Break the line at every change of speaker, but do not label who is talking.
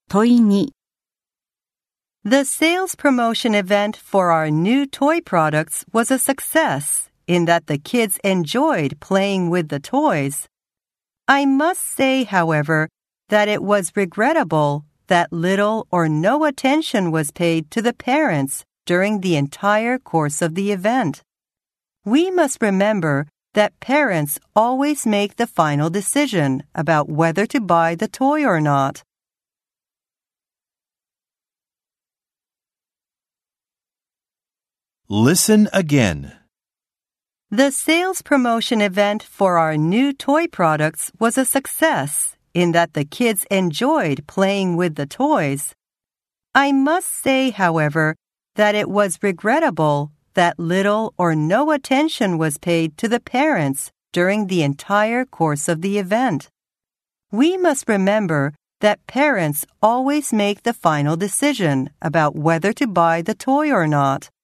問いに
The sales promotion event for our new toy products was a success in that the kids enjoyed playing with the toys. I must say, however, that it was regrettable that little or no attention was paid to the parents during the entire course of the event. We must remember that parents always make the final decision about whether to buy the toy or not.
Listen again.
The sales promotion event for our new toy products was a success in that the kids enjoyed playing with the toys. I must say, however, that it was regrettable that little or no attention was paid to the parents during the entire course of the event. We must remember that parents always make the final decision about whether to buy the toy or not.